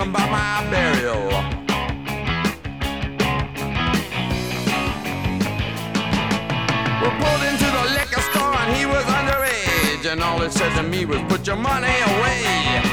talking about my burial. We pulled into the liquor store and he was underage, and all it said to me was, put your money away.